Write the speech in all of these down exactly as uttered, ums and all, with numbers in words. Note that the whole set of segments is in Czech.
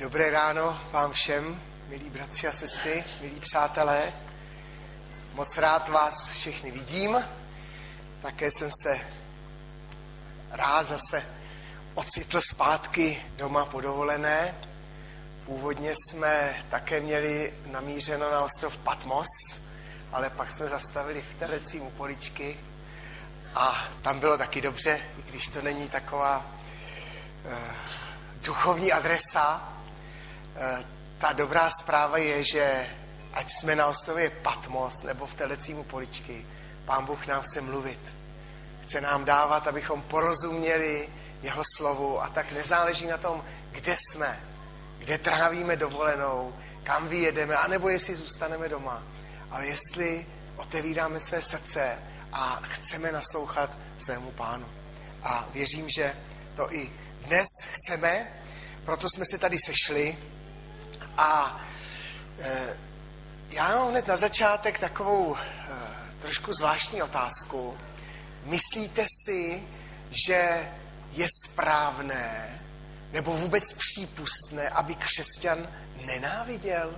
Dobré ráno vám všem, milí bratři a sestry, milí přátelé. Moc rád vás všechny vidím. Také jsem se rád zase ocitl zpátky doma po dovolené. Původně jsme také měli namířeno na ostrov Patmos, ale pak jsme zastavili v Telecím u Poličky a tam bylo taky dobře, i když to není taková eh, duchovní adresa. Eh, ta dobrá zpráva je, že ať jsme na ostrově Patmos nebo v Telecím u Poličky, Pán Bůh nám chce mluvit. Chce nám dávat, abychom porozuměli jeho slovu, a tak nezáleží na tom, kde jsme, kde trávíme dovolenou, kam vyjedeme, anebo jestli zůstaneme doma. Ale jestli otevíráme své srdce a chceme naslouchat svému Pánu. A věřím, že to i dnes chceme, proto jsme se tady sešli. A e, já mám hned na začátek takovou e, trošku zvláštní otázku. Myslíte si, že je správné nebo vůbec přípustné, aby křesťan nenáviděl?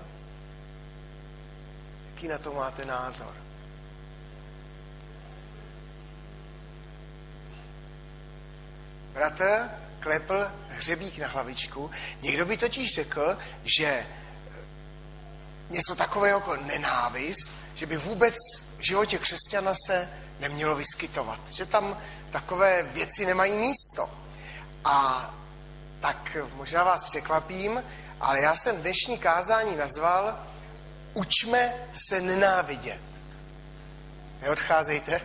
Jaký na to máte názor? Bratr klepl hřebík na hlavičku. Někdo by totiž řekl, že něco takového jako nenávist, že by vůbec v životě křesťana se nemělo vyskytovat. Že tam takové věci nemají místo. A tak možná vás překvapím, ale já jsem dnešní kázání nazval Učme se nenávidět. Neodcházejte.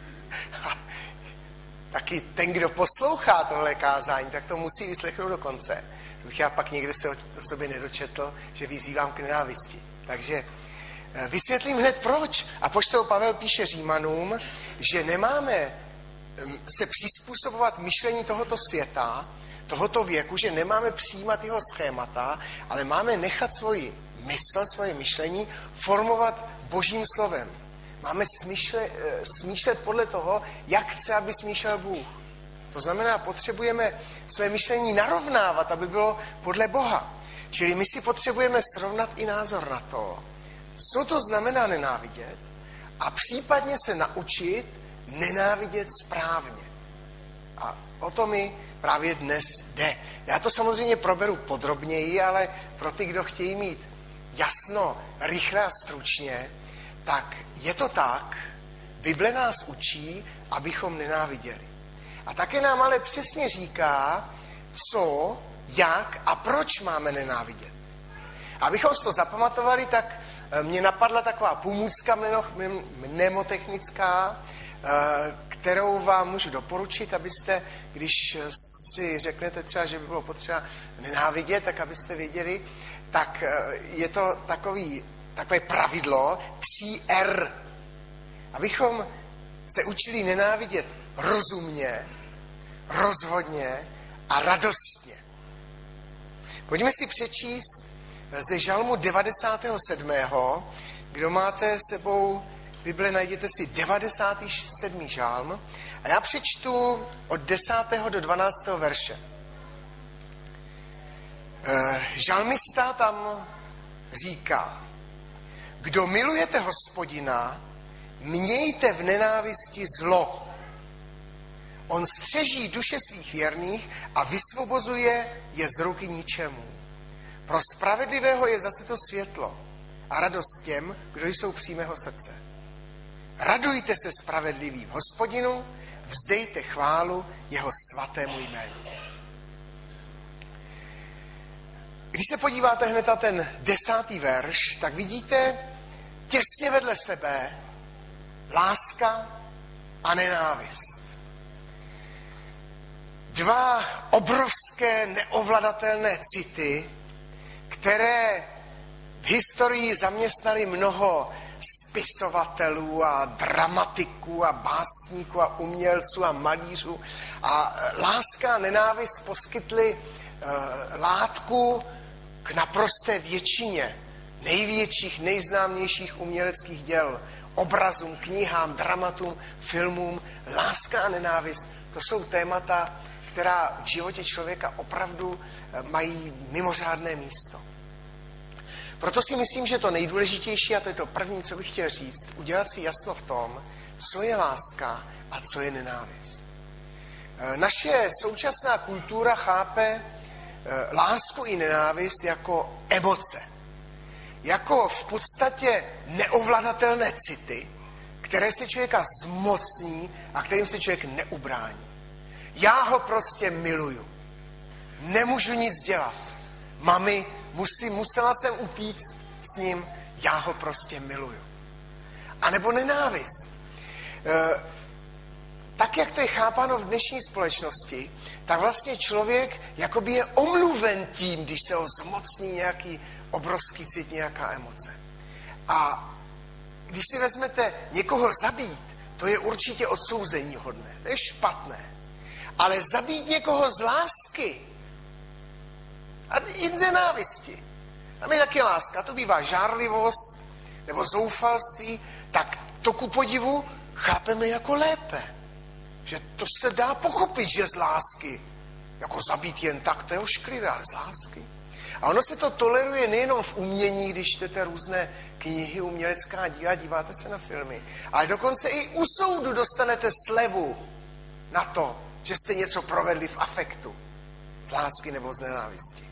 Taky ten, kdo poslouchá tohle kázání, tak to musí vyslechnout do konce. Bych já pak někde se o sobě nedočetl, že vyzývám k nenávisti. Takže vysvětlím hned proč. Apoštol Pavel píše Římanům, že nemáme se přizpůsobovat myšlení tohoto světa, tohoto věku, že nemáme přijímat jeho schémata, ale máme nechat svoji mysl, svoje myšlení formovat Božím slovem. Máme smýšlet, smýšlet podle toho, jak chce, aby smýšlel Bůh. To znamená, potřebujeme své myšlení narovnávat, aby bylo podle Boha. Čili my si potřebujeme srovnat i názor na to, co to znamená nenávidět, a případně se naučit nenávidět správně. A o to mi právě dnes jde. Já to samozřejmě proberu podrobněji, ale pro ty, kdo chtějí mít jasno, rychle a stručně, tak je to tak, Bible nás učí, abychom nenáviděli. A také nám ale přesně říká, co, jak a proč máme nenávidět. Abychom si to zapamatovali, tak mě napadla taková pomůcka mnemotechnická, kterou vám můžu doporučit, abyste, když si řeknete třeba, že by bylo potřeba nenávidět, tak abyste věděli, tak je to takový, takové pravidlo tří R. Abychom se učili nenávidět rozumně, rozhodně a radostně. Pojďme si přečíst ze Žalmu devadesátého sedmého Kdo máte sebou Bible, najděte si devadesátý sedmý žálm a já přečtu od desátého do dvanáctého verše. Žalmista tam říká: Kdo milujete Hospodina, mějte v nenávisti zlo. On střeží duše svých věrných a vysvobozuje je z ruky ničemu. Pro spravedlivého je zase to světlo a radost těm, kdo jsou přímého srdce. Radujte se spravedlivý v Hospodinu, vzdejte chválu jeho svatému jménu. Když se podíváte hned na ten desátý verš, tak vidíte těsně vedle sebe láska a nenávist. Dva obrovské neovladatelné city, které v historii zaměstnali mnoho spisovatelů a dramatiků a básníků a umělců a malířů. A láska a nenávist poskytly uh, látku k naprosté většině největších, nejznámějších uměleckých děl, obrazům, knihám, dramatům, filmům. Láska a nenávist, to jsou témata, která v životě člověka opravdu mají mimořádné místo. Proto si myslím, že to nejdůležitější, a to je to první, co bych chtěl říct, udělat si jasno v tom, co je láska a co je nenávist. Naše současná kultura chápe lásku i nenávist jako emoce. Jako v podstatě neovladatelné city, které se člověka zmocní a kterým se člověk neubrání. Já ho prostě miluju. Nemůžu nic dělat. Mami, musí, musela jsem utíct s ním, já ho prostě miluju. A nebo nenávist. E, tak, jak to je chápáno v dnešní společnosti, tak vlastně člověk jakoby je omluven tím, když se ho zmocní nějaký obrovský cit, nějaká emoce. A když si vezmete někoho zabít, to je určitě odsouzení hodné, to je špatné. Ale zabít někoho z lásky a i z nenávisti. Tam je taky láska, to bývá žárlivost nebo zoufalství, tak to ku podivu chápeme jako lépe. Že to se dá pochopit, že z lásky. Jako zabít jen tak, to je ošklivé, ale z lásky. A ono se to toleruje nejenom v umění, když čtete různé knihy, umělecká díla, díváte se na filmy, ale dokonce i u soudu dostanete slevu na to, že jste něco provedli v afektu. Z lásky nebo z nenávisti.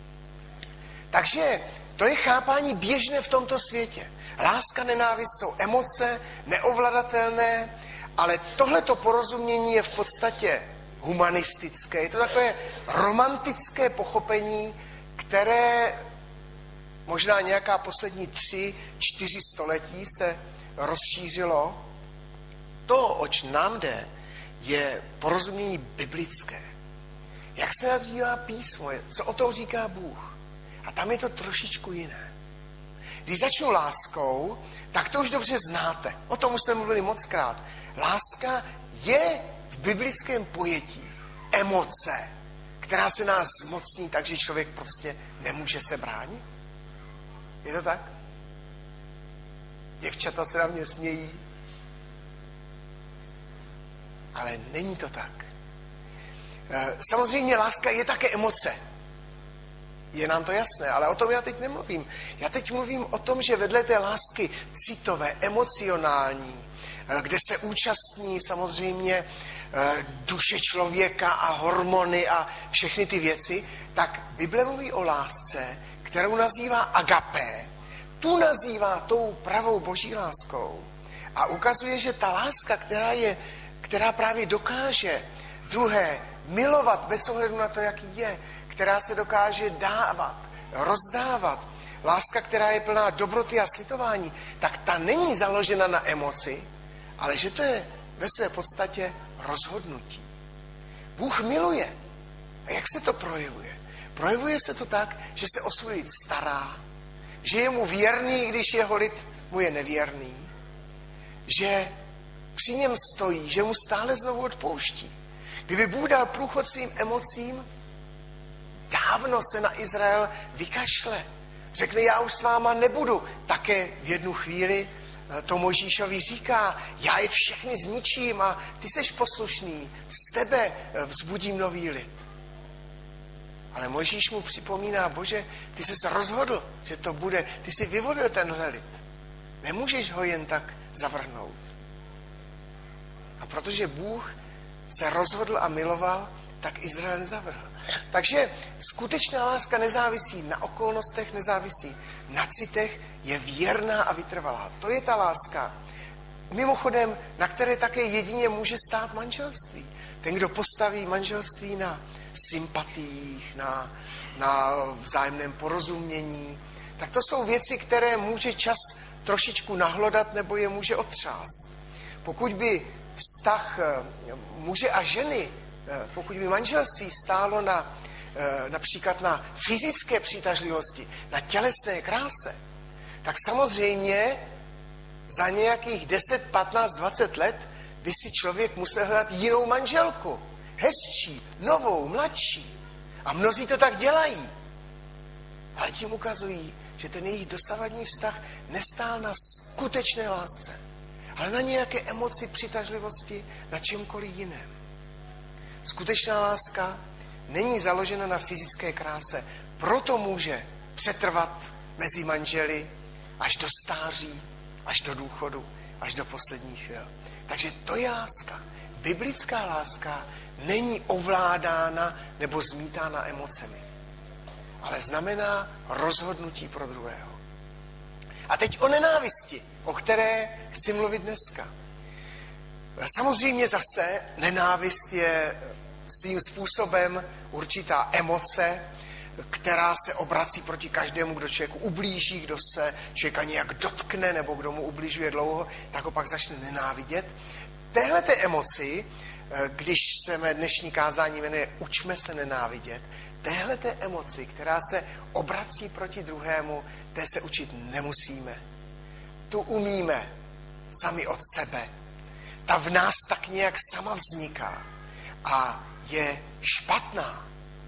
Takže to je chápání běžné v tomto světě. Láska, nenávist jsou emoce, neovladatelné, ale tohleto porozumění je v podstatě humanistické. Je to takové romantické pochopení, které možná nějaká poslední tři, čtyři století se rozšířilo. To, oč nám jde, je porozumění biblické. Jak se nazývá písmo, co o tom říká Bůh. A tam je to trošičku jiné. Když začnu láskou, tak to už dobře znáte. O tom už jsme mluvili mockrát. Láska je v biblickém pojetí emoce, která se nás zmocní tak, že člověk prostě nemůže se bránit. Je to tak? Děvčata se na mě smějí. Ale není to tak. Samozřejmě láska je také emoce. Je nám to jasné, ale o tom já teď nemluvím. Já teď mluvím o tom, že vedle té lásky citové, emocionální, kde se účastní samozřejmě duše člověka a hormony a všechny ty věci, tak Bible mluví o lásce, kterou nazývá agapé. Tu nazývá tou pravou boží láskou. A ukazuje, že ta láska, která je, která právě dokáže druhé milovat bez ohledu na to, jaký je, která se dokáže dávat, rozdávat, láska, která je plná dobroty a slitování, tak ta není založena na emoci, ale že to je ve své podstatě rozhodnutí. Bůh miluje. A jak se to projevuje? Projevuje se to tak, že se o svůj lid stará, že je mu věrný, když jeho lid mu je nevěrný, že při něm stojí, že mu stále znovu odpouští. Kdyby Bůh dal průchod svým emocím, dávno se na Izrael vykašle. Řekne, já už s váma nebudu. Také v jednu chvíli to Mojžíšovi říká, já je všechny zničím a ty seš poslušný, z tebe vzbudím nový lid. Ale Mojžíš mu připomíná, Bože, ty jsi se rozhodl, že to bude, ty jsi vyvodil tenhle lid. Nemůžeš ho jen tak zavrhnout. A protože Bůh se rozhodl a miloval, tak Izrael nezavrhl. Takže skutečná láska nezávisí na okolnostech, nezávisí na citech, je věrná a vytrvalá. To je ta láska. Mimochodem, na které také jedině může stát manželství. Ten, kdo postaví manželství na sympatiích, na, na vzájemném porozumění, tak to jsou věci, které může čas trošičku nahlodat nebo je může otřást. Pokud by vztah muže a ženy, pokud by manželství stálo na, například na fyzické přitažlivosti, na tělesné kráse, tak samozřejmě za nějakých deset, patnáct, dvacet let by si člověk musel hledat jinou manželku. Hezčí, novou, mladší. A mnozí to tak dělají. Ale tím ukazují, že ten jejich dosavadní vztah nestál na skutečné lásce, ale na nějaké emoci, přitažlivosti, na čemkoliv jiném. Skutečná láska není založena na fyzické kráse, proto může přetrvat mezi manželi až do stáří, až do důchodu, až do posledních chvil. Takže to je láska. Biblická láska není ovládána nebo zmítána emocemi, ale znamená rozhodnutí pro druhého. A teď o nenávisti, o které chci mluvit dneska. Samozřejmě zase nenávist je svým způsobem určitá emoce, která se obrací proti každému, kdo člověku ublíží, kdo se člověka nějak dotkne nebo kdo mu ubližuje dlouho, tak ho pak začne nenávidět. Téhleté emoci, když se mé dnešní kázání jmenuje Učme se nenávidět, téhleté emoci, která se obrací proti druhému, té se učit nemusíme. Tu umíme sami od sebe. Ta v nás tak nějak sama vzniká a je špatná.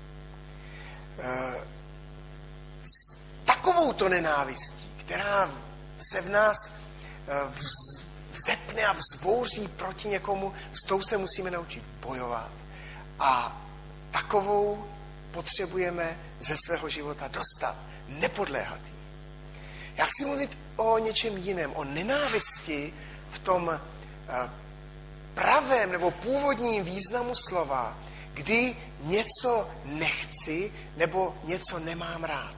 E, s takovouto nenávistí, která se v nás vz, vzepne a vzbouří proti někomu, s tou se musíme naučit bojovat. A takovou potřebujeme ze svého života dostat, nepodléhat jí. Já chci mluvit o něčem jiném, o nenávisti v tom pravém nebo původním významu slova, kdy něco nechci nebo něco nemám rád.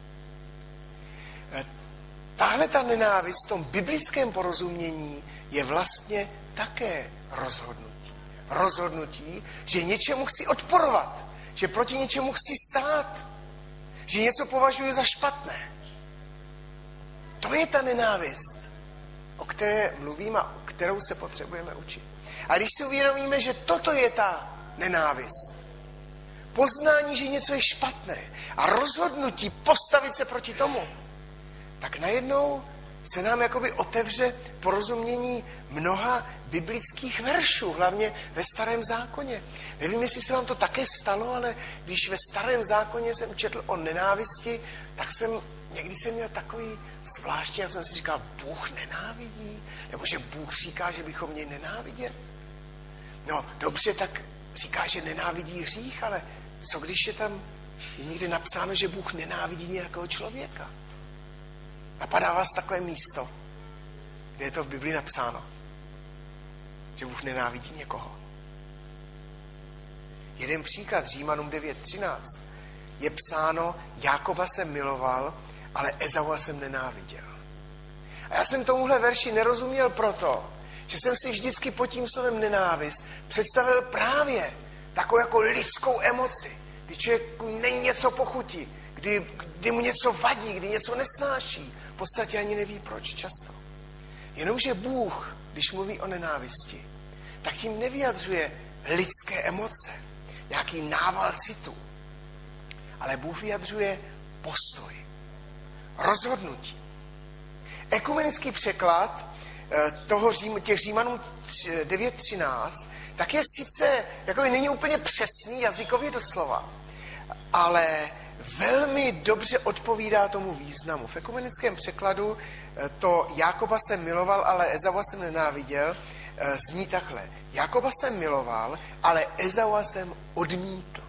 Tahle ta nenávist v tom biblickém porozumění je vlastně také rozhodnutí. Rozhodnutí, že něčemu chci odporovat, že proti něčemu chci stát, že něco považuji za špatné. To je ta nenávist, o které mluvím a o kterou se potřebujeme učit. A když si uvědomíme, že toto je ta nenávist, poznání, že něco je špatné a rozhodnutí postavit se proti tomu, tak najednou se nám jakoby otevře porozumění mnoha biblických veršů, hlavně ve Starém zákoně. Nevím, jestli se vám to také stalo, ale když ve Starém zákoně jsem četl o nenávisti, tak jsem, někdy jsem měl takový zvláštní, jak jsem si říkal, Bůh nenávidí? Nebo že Bůh říká, že bychom měli nenávidět? No, dobře, tak říká, že nenávidí hřích, ale co když je tam, je někde napsáno, že Bůh nenávidí nějakého člověka? Napadá vás takové místo, kde je to v Biblii napsáno, že Bůh nenávidí někoho. Jeden příklad, Římanům devět třináct, je psáno, Jákoba jsem miloval, ale Ezaua jsem nenáviděl. A já jsem tomuhle verši nerozuměl proto, že jsem si vždycky pod tím slovem nenávist představil právě takovou jako lidskou emoci, kdy člověku není něco pochutí, kdy, kdy mu něco vadí, kdy něco nesnáší. V podstatě ani neví proč často. Jenomže Bůh, když mluví o nenávisti, tak tím nevyjadřuje lidské emoce, nějaký nával citu, ale Bůh vyjadřuje postoj, rozhodnutí. Ekumenický překlad toho Řím, těch Římanů devět třináct, tak je sice, jakoby není úplně přesný jazykově doslova, ale velmi dobře odpovídá tomu významu. V ekumenickém překladu to Jákoba jsem miloval, ale Ezaua jsem nenáviděl, zní takhle. Jákoba jsem miloval, ale Ezaua jsem odmítl.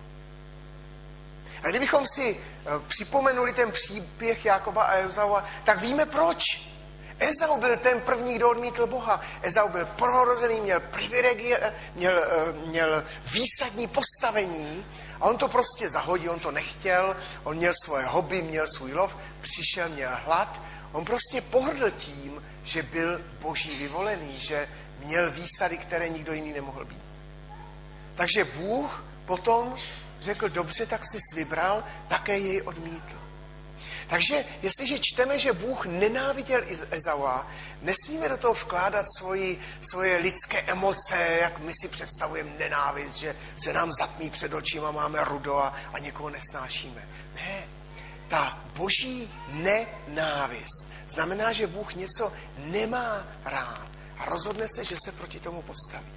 A kdybychom si připomenuli ten příběh Jákoba a Ezaua, tak víme proč. Ezau byl ten první, kdo odmítl Boha. Ezau byl prorozený, měl privilegie, měl, měl výsadní postavení a on to prostě zahodil, on to nechtěl, on měl svoje hobby, měl svůj lov, přišel, měl hlad. On prostě pohrdl tím, že byl boží vyvolený, že měl výsady, které nikdo jiný nemohl být. Takže Bůh potom řekl, dobře, tak jsi vybral, také jej odmítl. Takže jestliže čteme, že Bůh nenáviděl Ezaua, nesmíme do toho vkládat svoji, svoje lidské emoce, jak my si představujeme nenávist, že se nám zatmí před očima, máme rudo a, a někoho nesnášíme. Ne, ta boží nenávist znamená, že Bůh něco nemá rád a rozhodne se, že se proti tomu postaví.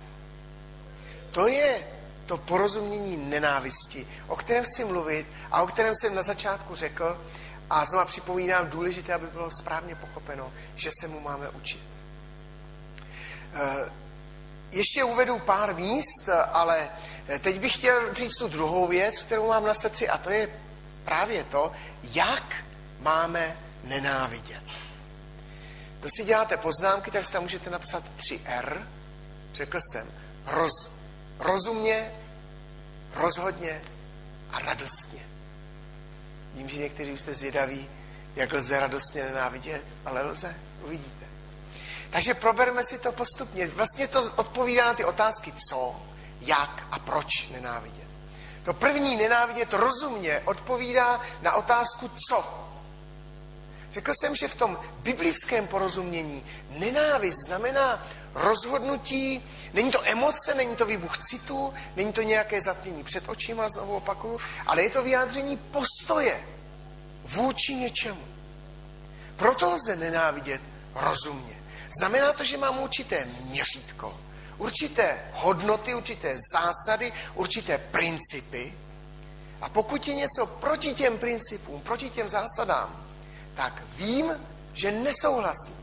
To je to porozumění nenávisti, o kterém chci mluvit a o kterém jsem na začátku řekl, a znovu připomínám, důležité, aby bylo správně pochopeno, že se mu máme učit. ještě uvedu pár míst, ale teď bych chtěl říct tu druhou věc, kterou mám na srdci, a to je právě to, jak máme nenávidět. Když si děláte poznámky, tak si tam můžete napsat tři R. Řekl jsem roz, rozumně, rozhodně a radostně. Vím, že někteří už jste zvědaví, jak lze radostně nenávidět, ale lze, uvidíte. Takže proberme si to postupně. Vlastně to odpovídá na ty otázky co, jak a proč nenávidět. To první nenávidět rozumně odpovídá na otázku co. Řekl jsem, že v tom biblickém porozumění nenávist znamená rozhodnutí, není to emoce, není to výbuch citu, není to nějaké zatmění před očima, znovu opakuju, ale je to vyjádření postoje vůči něčemu. Proto lze nenávidět rozumně. Znamená to, že mám určité měřítko, určité hodnoty, určité zásady, určité principy. A pokud je něco proti těm principům, proti těm zásadám, tak vím, že nesouhlasím.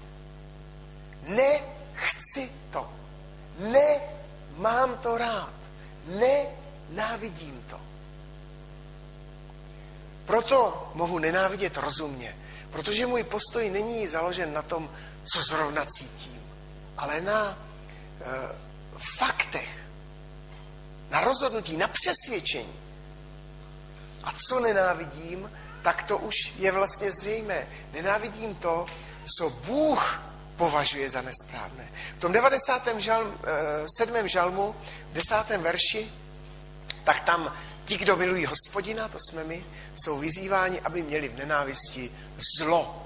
Nechci to. Nemám to rád. Nenávidím to. Proto mohu nenávidět rozumně, protože můj postoj není založen na tom, co zrovna cítím, ale na e, faktech, na rozhodnutí, na přesvědčení. A co nenávidím, tak to už je vlastně zřejmé. Nenávidím to, co Bůh považuje za nesprávné. V tom devadesátém žalm, sedmém žalmu, v desátém verši, tak tam ti, kdo milují Hospodina, to jsme my, jsou vyzýváni, aby měli v nenávisti zlo.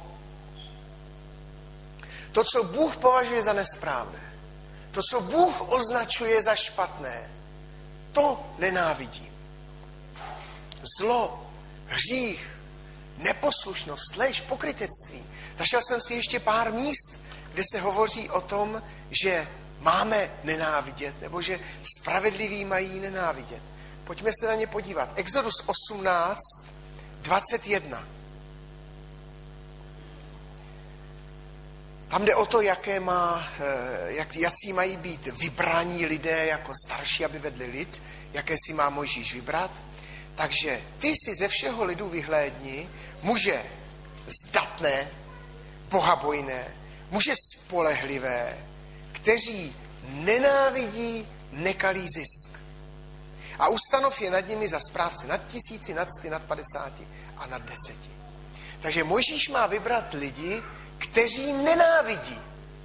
To, co Bůh považuje za nesprávné, to, co Bůh označuje za špatné, to nenávidím. Zlo, hřích, neposlušnost, lež, pokrytectví. Našel jsem si ještě pár míst, kde se hovoří o tom, že máme nenávidět, nebo že spravedliví mají nenávidět. Pojďme se na ně podívat. Exodus osmnáct, dvacet jedna. Tam jde o to, jaké má, jak, jací mají být vybraní lidé jako starší, aby vedli lid, jaké si má Mojžíš vybrat. Takže ty si ze všeho lidu vyhlédni muže zdatné, bohabojné, muže spolehlivé, kteří nenávidí nekalý zisk. A ustanov je nad nimi za správce nad tisíci, nad sty, nad padesáti a nad deseti. Takže Mojžíš má vybrat lidi, kteří nenávidí.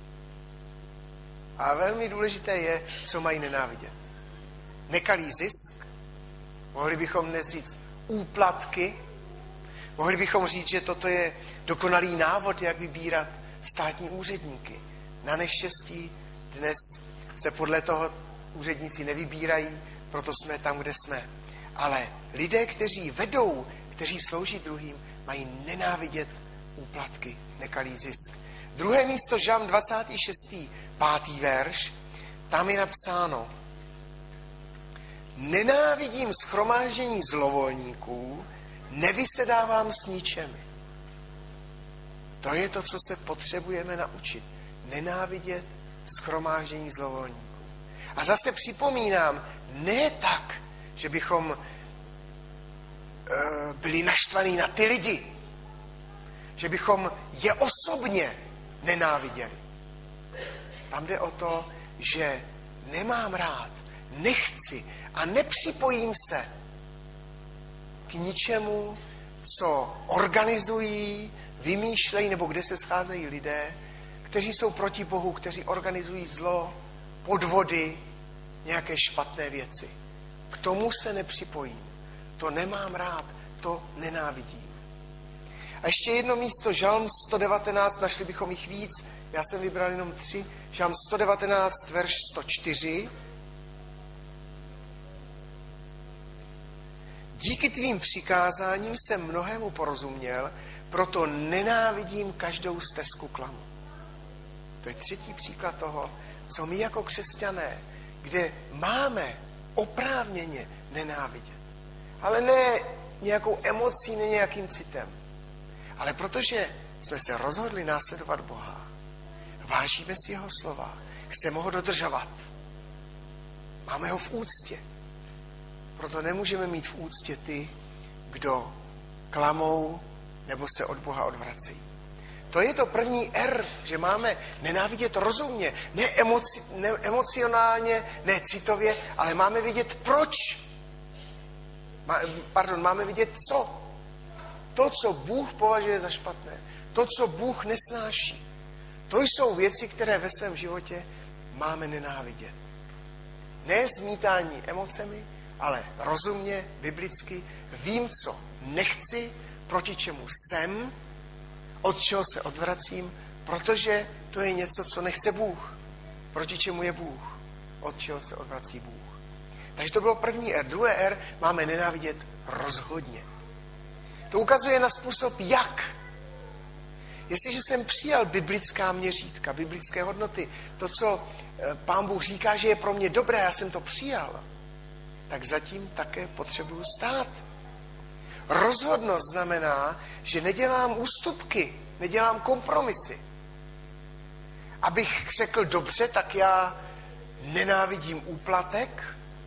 A velmi důležité je, co mají nenávidět. Nekalý zisk, mohli bychom dnes říct úplatky, mohli bychom říct, že toto je dokonalý návod, jak vybírat státní úředníky. Na neštěstí dnes se podle toho úředníci nevybírají, proto jsme tam, kde jsme. Ale lidé, kteří vedou, kteří slouží druhým, mají nenávidět úplatky, nekalý zisk. Druhé místo, Žalm dvacátý šestý pátý verš, tam je napsáno: nenávidím shromáždění zlovolníků, nevysedávám s ničemi. To je to, co se potřebujeme naučit. Nenávidět shromáždění zlovolníků. A zase připomínám, ne tak, že bychom e, byli naštvaní na ty lidi, že bychom je osobně nenáviděli. Tam jde o to, že nemám rád, nechci a nepřipojím se k ničemu, co organizují, vymýšlejí, nebo kde se scházejí lidé, kteří jsou proti Bohu, kteří organizují zlo, podvody, nějaké špatné věci. K tomu se nepřipojím. To nemám rád, to nenávidím. A ještě jedno místo, Žalm sto devatenáct, našli bychom jich víc, já jsem vybral jenom tři, Žalm sto devatenáct, verš sto čtyři. Díky tvým přikázáním jsem mnohému porozuměl, proto nenávidím každou stezku klamu. To je třetí příklad toho, co my jako křesťané, kde máme oprávněně nenávidět. Ale ne nějakou emocí, ne nějakým citem. Ale protože jsme se rozhodli následovat Boha, vážíme si jeho slova, chceme ho dodržovat, Máme ho v úctě. Proto nemůžeme mít v úctě ty, kdo klamou nebo se od Boha odvracejí. To je to první R, že máme nenávidět rozumně, ne, emoci, ne emocionálně, ne citově, ale máme vidět proč. Má, pardon, máme vidět co. To, co Bůh považuje za špatné. To, co Bůh nesnáší. To jsou věci, které ve svém životě máme nenávidět. Ne zmítání emocemi, ale rozumně, biblicky. Vím, co nechci, proti čemu jsem, od čeho se odvracím, protože to je něco, co nechce Bůh. Proti čemu je Bůh, od čeho se odvrací Bůh. Takže to bylo první R. Druhé R máme nenávidět rozhodně. To ukazuje na způsob, jak. Jestliže jsem přijal biblická měřítka, biblické hodnoty, to, co Pán Bůh říká, že je pro mě dobré, já jsem to přijal, tak zatím také potřebuju stát. Rozhodnost znamená, že nedělám ústupky, nedělám kompromisy. Abych řekl dobře, tak já nenávidím úplatek,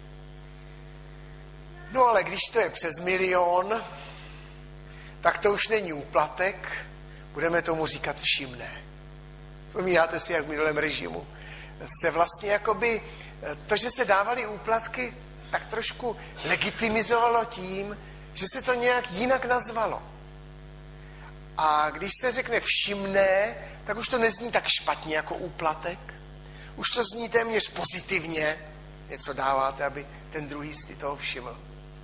no ale když to je přes milion, tak to už není úplatek, budeme tomu říkat všimné. Vzpomínáte si, jak v minulém režimu se vlastně jakoby to, že se dávaly úplatky, tak trošku legitimizovalo tím, že se to nějak jinak nazvalo. A když se řekne všimné, tak už to nezní tak špatně jako úplatek. Už to zní téměř pozitivně. Něco dáváte, aby ten druhý si toho všiml.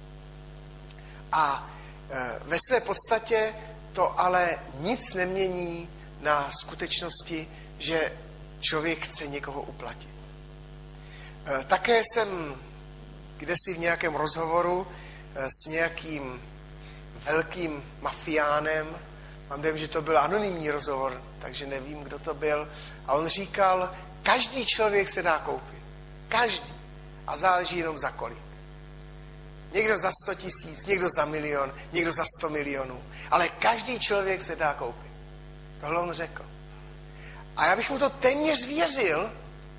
A e, ve své podstatě to ale nic nemění na skutečnosti, že člověk chce někoho uplatit. E, také jsem kdesi v nějakém rozhovoru s nějakým velkým mafiánem, mám dojem, že to byl anonymní rozhovor, takže nevím, kdo to byl, a on říkal, každý člověk se dá koupit. Každý. A záleží jenom za kolik. Někdo za sto tisíc, někdo za milion, někdo za sto milionů. Ale každý člověk se dá koupit. Tohle on řekl. A já bych mu to téměř věřil,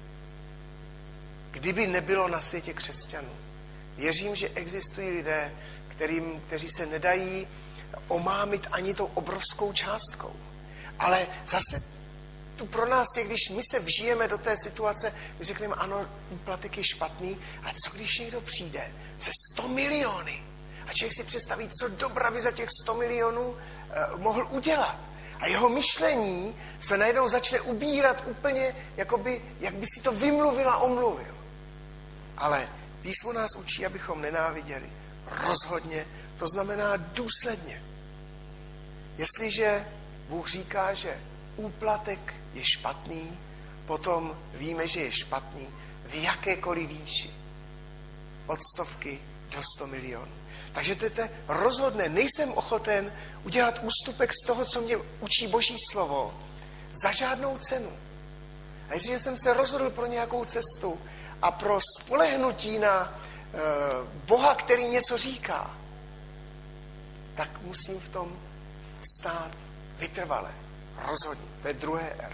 kdyby nebylo na světě křesťanů. Věřím, že existují lidé, kterým, kteří se nedají omámit ani tou obrovskou částkou. Ale zase tu pro nás je, když my se vžijeme do té situace, my řekneme, ano, úplatek je špatný, a co když někdo přijde se sto miliony? A člověk si představí, co dobra by za těch sto milionů eh, mohl udělat. A jeho myšlení se najednou začne ubírat úplně, jakoby, jak by si to vymluvil a omluvil. Ale Písmo nás učí, abychom nenáviděli. Rozhodně, to znamená důsledně. Jestliže Bůh říká, že úplatek je špatný, potom víme, že je špatný v jakékoliv výši. Od stovky do sto milionů. Takže to je rozhodné. Nejsem ochoten udělat ústupek z toho, co mě učí Boží slovo, za žádnou cenu. A jestliže jsem se rozhodl pro nějakou cestu a pro spolehnutí na e, Boha, který něco říká, tak musím v tom stát vytrvale. Rozhodně. To je druhé R.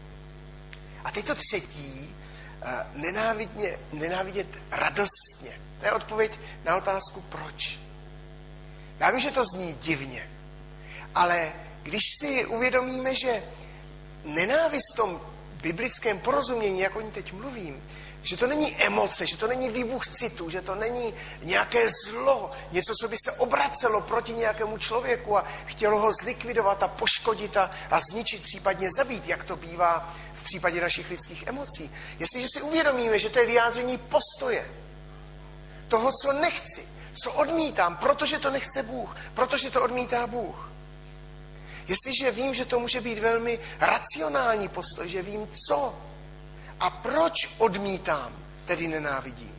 A teď to třetí, e, nenávidně, nenávidět radostně. To je odpověď na otázku proč. Já vím, že to zní divně, ale když si uvědomíme, že nenávist v tom biblickém porozumění, jak o ní teď mluvím, že to není emoce, že to není výbuch citu, že to není nějaké zlo, něco, co by se obracelo proti nějakému člověku a chtělo ho zlikvidovat a poškodit a, a zničit, případně zabít, jak to bývá v případě našich lidských emocí. Jestliže si uvědomíme, že to je vyjádření postoje, toho, co nechci, co odmítám, protože to nechce Bůh, protože to odmítá Bůh. Jestliže vím, že to může být velmi racionální postoj, že vím co a proč odmítám, tedy nenávidím,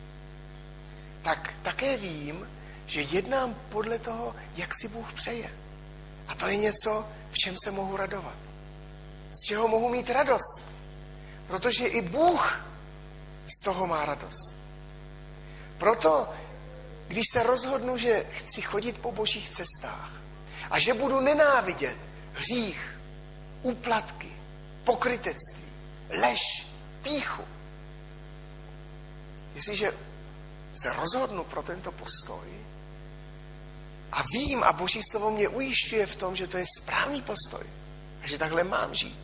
tak také vím, že jednám podle toho, jak si Bůh přeje. A to je něco, v čem se mohu radovat. Z čeho mohu mít radost. Protože i Bůh z toho má radost. Proto, když se rozhodnu, že chci chodit po božích cestách a že budu nenávidět hřích, úplatky, pokrytectví, lež, pýchu, jestliže se rozhodnu pro tento postoj a vím a Boží slovo mě ujišťuje v tom, že to je správný postoj a že takhle mám žít.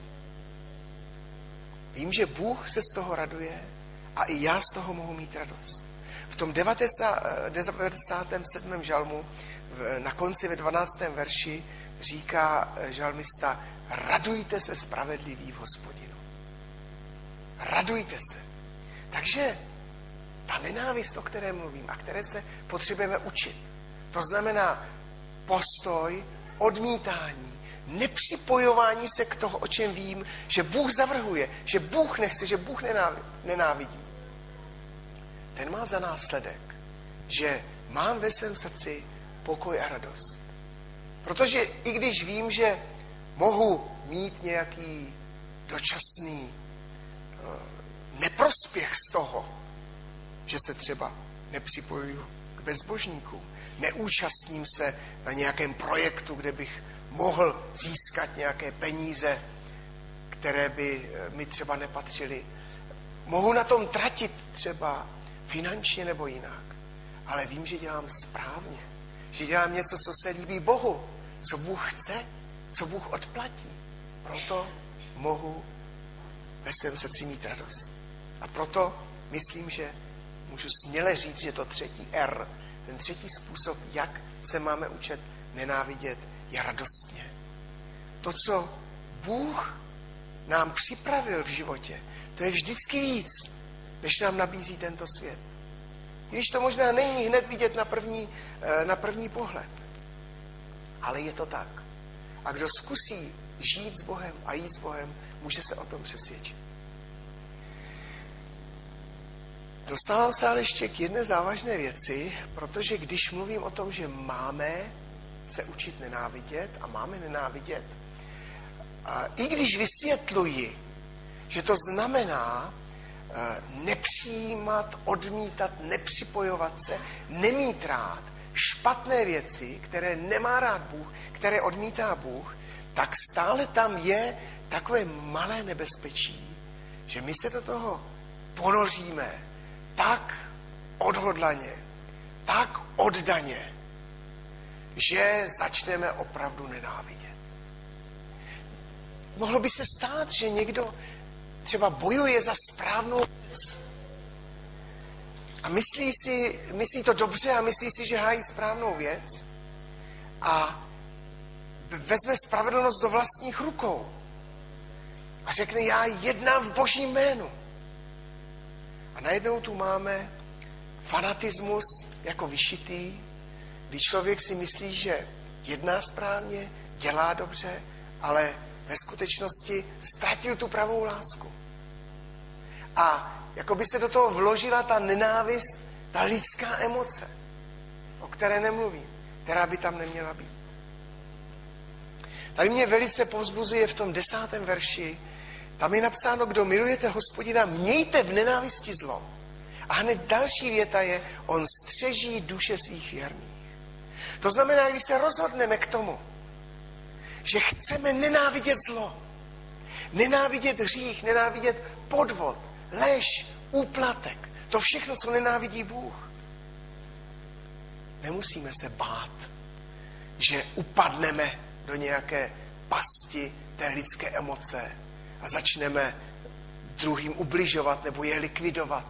Vím, že Bůh se z toho raduje a i já z toho mohu mít radost. V tom devadesátém sedmém žalmu na konci ve dvanáctém verši říká žalmista: radujte se spravedliví v Hospodinu. Radujte se. Takže ta nenávist, o které mluvím a které se potřebujeme učit, to znamená postoj, odmítání, nepřipojování se k toho, o čem vím, že Bůh zavrhuje, že Bůh nechce, že Bůh nenávidí. Ten má za následek, že mám ve svém srdci pokoj a radost. Protože i když vím, že mohu mít nějaký dočasný neprospěch z toho, že se třeba nepřipojuju k bezbožníkům, neúčastním se na nějakém projektu, kde bych mohl získat nějaké peníze, které by mi třeba nepatřily. Mohu na tom tratit třeba finančně nebo jinak, ale vím, že dělám správně, že dělám něco, co se líbí Bohu, co Bůh chce, co Bůh odplatí. Proto mohu ve svém srdci mít radost. A proto myslím, že můžu směle říct, že to třetí R, ten třetí způsob, jak se máme učit nenávidět, je radostně. To, co Bůh nám připravil v životě, to je vždycky víc, než nám nabízí tento svět. Když to možná není hned vidět na první, na první pohled. Ale je to tak. A kdo zkusí žít s Bohem a jít s Bohem, může se o tom přesvědčit. Dostávám se ale ještě k jedné závažné věci, protože když mluvím o tom, že máme se učit nenávidět a máme nenávidět, a i když vysvětluji, že to znamená nepřijímat, odmítat, nepřipojovat se, nemít rád špatné věci, které nemá rád Bůh, které odmítá Bůh, tak stále tam je takové malé nebezpečí, že my se do toho ponoříme tak odhodlaně, tak oddaně, že začneme opravdu nenávidět. Mohlo by se stát, že někdo třeba bojuje za správnou věc a myslí si, myslí to dobře a myslí si, že hájí správnou věc a vezme spravedlnost do vlastních rukou a řekne: já jednám v Božím jménu. A najednou tu máme fanatismus jako vyšitý, kdy člověk si myslí, že jedná správně, dělá dobře, ale ve skutečnosti ztratil tu pravou lásku. A jako by se do toho vložila ta nenávist, ta lidská emoce, o které nemluvím, která by tam neměla být. Tady mě velice povzbuzuje v tom desátém verši, tam je napsáno: kdo milujete Hospodina, mějte v nenávisti zlo. A hned další věta je: on střeží duše svých věrných. To znamená, když se rozhodneme k tomu, že chceme nenávidět zlo, nenávidět hřích, nenávidět podvod, lež, úplatek, to všechno, co nenávidí Bůh, nemusíme se bát, že upadneme do nějaké pasti té lidské emoce a začneme druhým ubližovat nebo je likvidovat.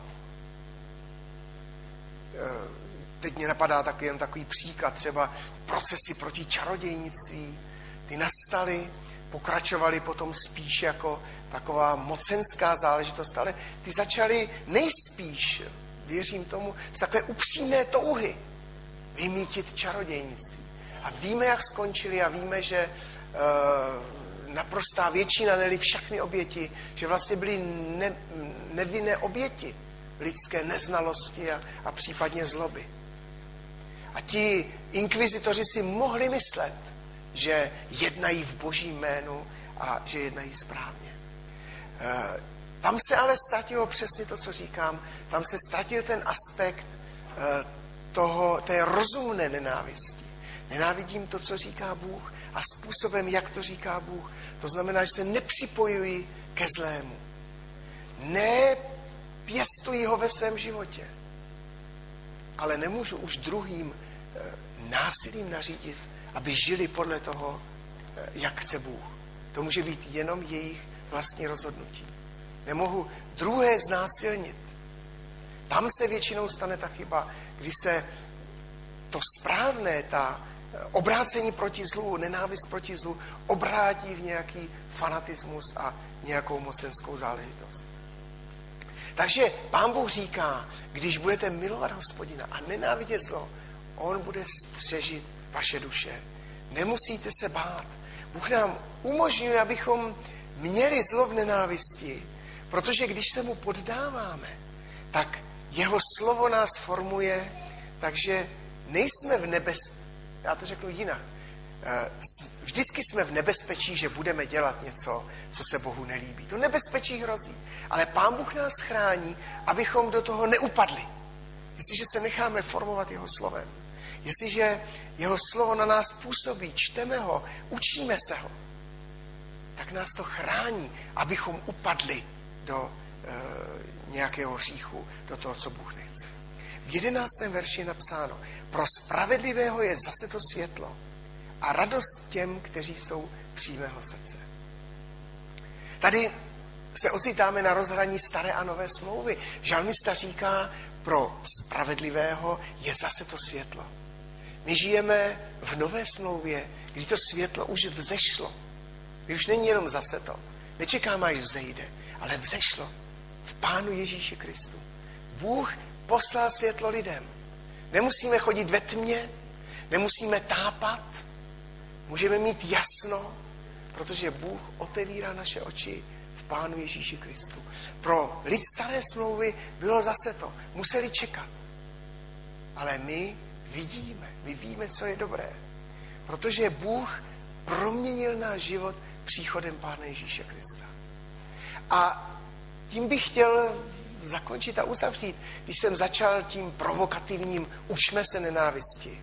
Teď mě napadá takový, jen takový příklad, třeba procesy proti čarodějnictví. Ty nastaly, pokračovaly potom spíš jako taková mocenská záležitost, ale ty začaly nejspíš, věřím tomu, z takové upřímné touhy vymítit čarodějnictví. A víme, jak skončili, a víme, že e, naprostá většina, ne-li všechny oběti, že vlastně byly ne, nevinné oběti lidské neznalosti a, a případně zloby. A ti inkvizitoři si mohli myslet, že jednají v Božím jménu a že jednají správně. E, tam se ale ztratilo přesně to, co říkám, tam se ztratil ten aspekt e, toho, té rozumné nenávisti. Nenávidím to, co říká Bůh a způsobem, jak to říká Bůh. To znamená, že se nepřipojuji ke zlému. Ne pěstuji ho ve svém životě. Ale nemůžu už druhým násilím nařídit, aby žili podle toho, jak chce Bůh. To může být jenom jejich vlastní rozhodnutí. Nemohu druhé znásilnit. Tam se většinou stane ta chyba, kdy se to správné, ta obrácení proti zlu, nenávist proti zlu, obrátí v nějaký fanatismus a nějakou mocenskou záležitost. Takže Pán Bůh říká, když budete milovat Hospodina a nenávidět zlo, on bude střežit vaše duše. Nemusíte se bát. Bůh nám umožňuje, abychom měli zlo v nenávisti, protože když se mu poddáváme, tak jeho slovo nás formuje, takže nejsme v nebezpečí. Já to řeknu jinak. Vždycky jsme v nebezpečí, že budeme dělat něco, co se Bohu nelíbí. To nebezpečí hrozí. Ale Pán Bůh nás chrání, abychom do toho neupadli. Jestliže se necháme formovat jeho slovem, jestliže jeho slovo na nás působí, čteme ho, učíme se ho, tak nás to chrání, abychom upadli do e, nějakého hříchu, do toho, co Bůh nechce. V jedenáctém verši je napsáno, pro spravedlivého je zase to světlo a radost těm, kteří jsou přímého srdce. Tady se ocitáme na rozhraní staré a nové smlouvy. Žalmista říká, pro spravedlivého je zase to světlo. My žijeme v nové smlouvě, kdy to světlo už vzešlo. My už není jenom zase to. Nečekáme, až vzejde, ale vzešlo v Pánu Ježíši Kristu. Bůh poslal světlo lidem. Nemusíme chodit ve tmě, nemusíme tápat, můžeme mít jasno, protože Bůh otevírá naše oči v Pánu Ježíši Kristu. Pro lid staré smlouvy bylo zase to. Museli čekat. Ale my vidíme, my víme, co je dobré. Protože Bůh proměnil náš život příchodem Pána Ježíše Krista. A tím bych chtěl zakončit a uzavřít, když jsem začal tím provokativním učme se nenávisti.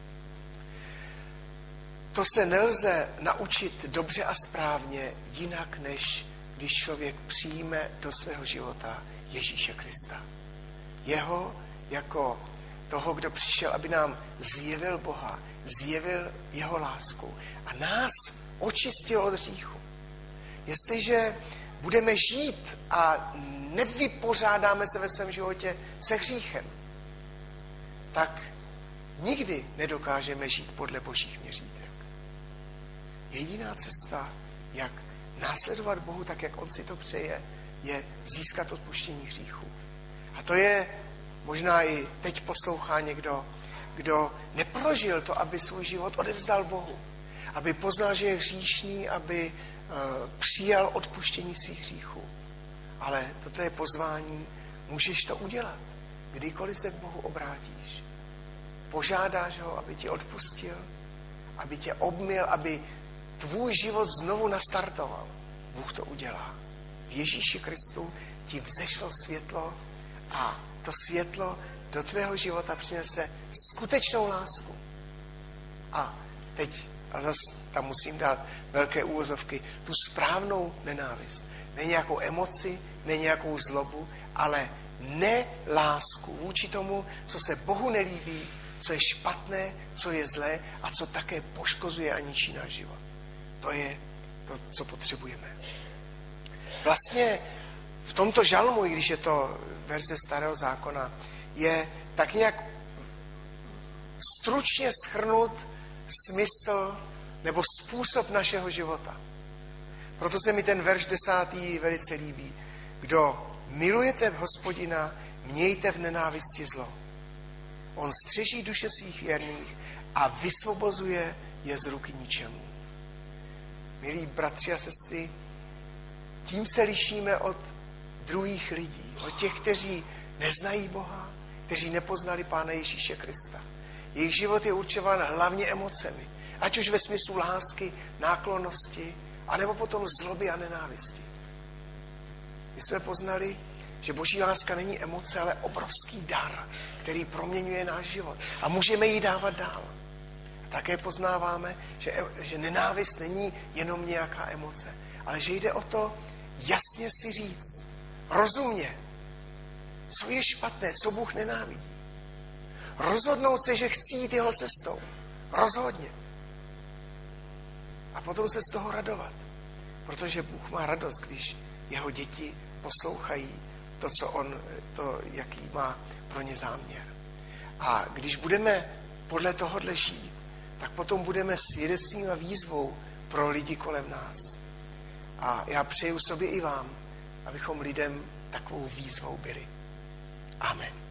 To se nelze naučit dobře a správně jinak, než když člověk přijme do svého života Ježíše Krista. Jeho jako toho, kdo přišel, aby nám zjevil Boha, zjevil jeho lásku a nás očistil od hříchu. Jestliže budeme žít a nevypořádáme se ve svém životě se hříchem, tak nikdy nedokážeme žít podle božích měřítek. Jediná cesta, jak následovat Bohu tak, jak on si to přeje, je získat odpuštění hříchů. A to je možná i teď poslouchá někdo, kdo neprožil to, aby svůj život odevzdal Bohu. Aby poznal, že je hříšný, aby uh, přijal odpuštění svých hříchů. Ale toto je pozvání, můžeš to udělat. Kdykoliv se k Bohu obrátíš. Požádáš ho, aby ti odpustil, aby tě obmyl, aby tvůj život znovu nastartoval. Bůh to udělá. V Ježíši Kristu ti vzešlo světlo a to světlo do tvého života přinese skutečnou lásku. A teď, a zase tam musím dát velké úvozovky, tu správnou nenávist. Ne nějakou emoci, ne nějakou zlobu, ale nelásku vůči tomu, co se Bohu nelíbí, co je špatné, co je zlé a co také poškozuje a ničí náš život. To je to, co potřebujeme. Vlastně v tomto žalmu, i když je to verze Starého zákona, je tak nějak stručně shrnut smysl nebo způsob našeho života. Proto se mi ten verš desátý velice líbí. Kdo milujete Hospodina, mějte v nenávisti zlo. On střeží duše svých věrných a vysvobozuje je z ruky ničemu. Milí bratři a sestry, tím se lišíme od druhých lidí, od těch, kteří neznají Boha, kteří nepoznali Pána Ježíše Krista. Jejich život je určován hlavně emocemi, ať už ve smyslu lásky, náklonnosti, anebo potom zloby a nenávisti. My jsme poznali, že boží láska není emoce, ale obrovský dar, který proměňuje náš život. A můžeme ji dávat dál. A také poznáváme, že, že nenávist není jenom nějaká emoce, ale že jde o to jasně si říct, rozumně, co je špatné, co Bůh nenávidí. Rozhodnout se, že chci jít jeho cestou. Rozhodně. A potom se z toho radovat. Protože Bůh má radost, když jeho děti poslouchají to, co on, to, jaký má pro ně záměr. A když budeme podle tohohle žít, tak potom budeme svědectvím a výzvou pro lidi kolem nás. A já přeju sobě i vám, abychom lidem takovou výzvou byli. Amen.